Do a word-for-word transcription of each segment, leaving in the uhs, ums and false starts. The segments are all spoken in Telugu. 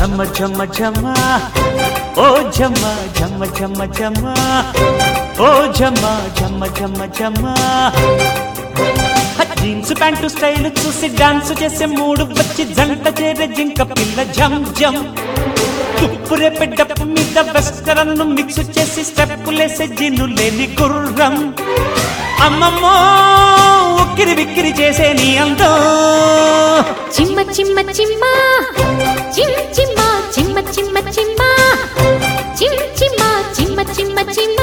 झम झम झमा ओ झमा झम झम झमा ओ झमा झम झम झमा జీన్స్ ప్యాంటు స్టైల్ చూసి డాన్స్ చేసే మూడు వచ్చి జంట చేరే జింక పిల్ల జం జం తుప్పురే పెడ్డప్పు మీద వెస్టరన్ మిక్స్ చేసి స్టెప్పులేసే జిన్ను లేని గుర్రం అమ్మమ్మో ఉక్కిరి విక్కిరి చేసే నీ అందం చిమ్మ చిమ్మ చిమ్మ చిమ్ చిమ్మ చిమ్మ చిమ్మ చిమ్మ చిమ్ చిమ్మ చిమ్మ చిమ్మ చిమ్మ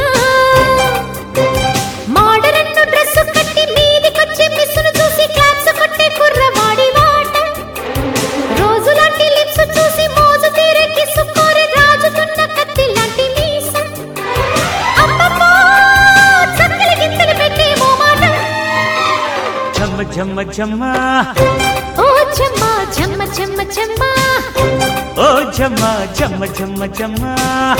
మోడరన్ డ్రెస్ కట్టి మీదికొచ్చే మిస్సును చూసి క్లాప్స్ కొట్టే కుర్రవాడి వాట రోజులాంటి లిప్స్ చూసి మోజు తీరే కిస్సు కోరే రాజుకున్న కత్తి లాంటి మీసం అమ్మమ్మో చక్కలి గింతలు పెట్టే ఓ మాట झम झम झमा ओ झम्मा झम्मा झम्मा झम्मा ओ झमा झम झम झमा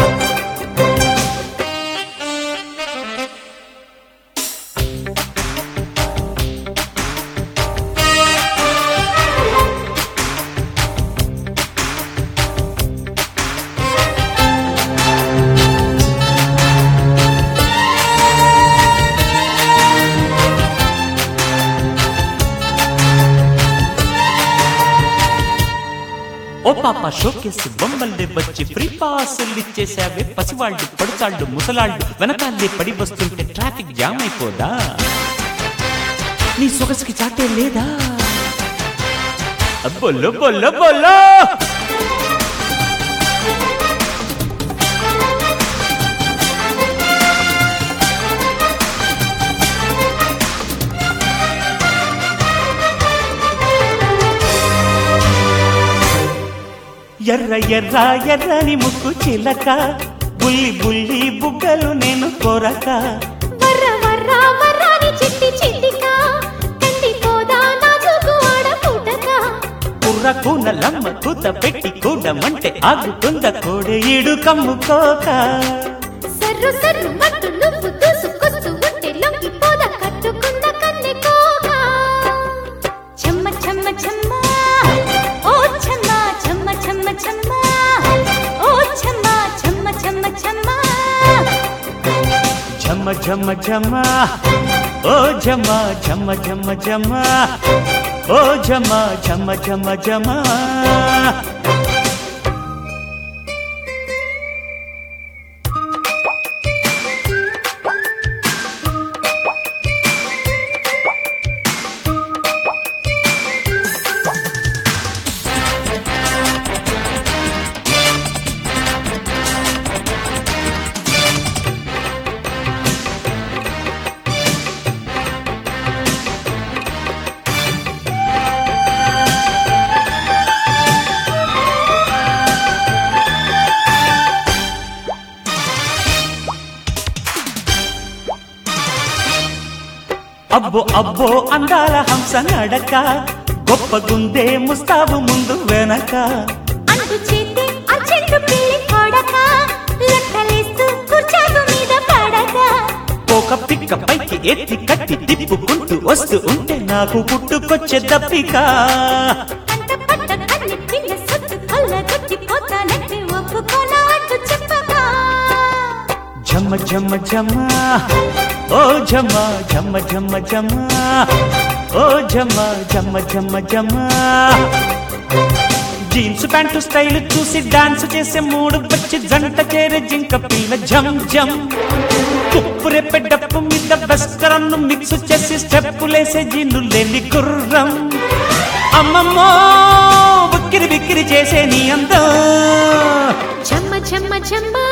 ఓ పాప షోకేసి బొమ్మల్ని వచ్చి ఫ్రీ పాసులు ఇచ్చేసావే పసివాళ్ళు పడుచాళ్ళు ముసలాళ్ళు వెనకాలే పడి వస్తుంటే ట్రాఫిక్ జామ్ అయిపోదా నీ సొగసుకి చాటే లేదా బొల్లో బొల్లో బొల్లో ఎర్ర ఎర్ర ఎర్రని ముక్కు చిలక బుల్లి బుల్లి బుగ్గలు నేను కోరక వర్ర వర్ర వర్రాని చిట్టి చిట్టిక కండి పోదా నాజుకు ఆడ పుటక కుర్రకు నల్లమ్మ కూత పెట్టి కూడమంటే ఆగుతుంద కోడే ఈడు కమ్ముకోక సర్రు సర్రు మట్టు నువ్వు దూసుకొస్తూ ఉంటే లొంగి పోదా కట్టుకున్న కన్నె కోక చెమ్మ చెమ్మ చెమ్మ ఓ చెమ్మ చెమ్మ చెమ్మ చెమ్మ ఓ చెమ్మ చెమ్మ చెమ్మ చెమ్మ झम झम झमा ओ झमा झम झम झमा ओ झमा झम झम झमा అబ్బో అబ్బో అందాల హంస నడక గొప్పగుందే ముస్తాబు ముందు వెనక అంటు చేతి అచెంటు పిల్లి కొడక లెక్కలేస్తూ కుర్చాగు మీద పడక ఒక పిక్క పైకి ఎత్తి కట్టి తిప్పుకుంటూ వస్తూ ఉంటే నాకు పుట్టుకొచ్చే దప్పిక అంత పట్ట కన్ని పిల్ల సొత్తు కొల్లగొచ్చి పోతానంటే ఒప్పుకోనా అంటూ చెప్పక झम झम झमा ओ झमा झम झम झमा ओ झमा झम झम झमा జీన్స్ ప్యాంటు స్టైల్ చూసి డాన్స్ చేసే మూడు వచ్చి జంట చేరే జింక పిల్ల జం జం తుప్పురే పెడ్డప్పు మీద వెస్టరన్ మిక్స్ చేసి స్టెప్పులేసే జిన్ను లేని గుర్రం అమ్మమ్మో ఉక్కిరి బిక్కిరి చేసే నీ అందం చెమ్మ చెమ్మ చెమ్మ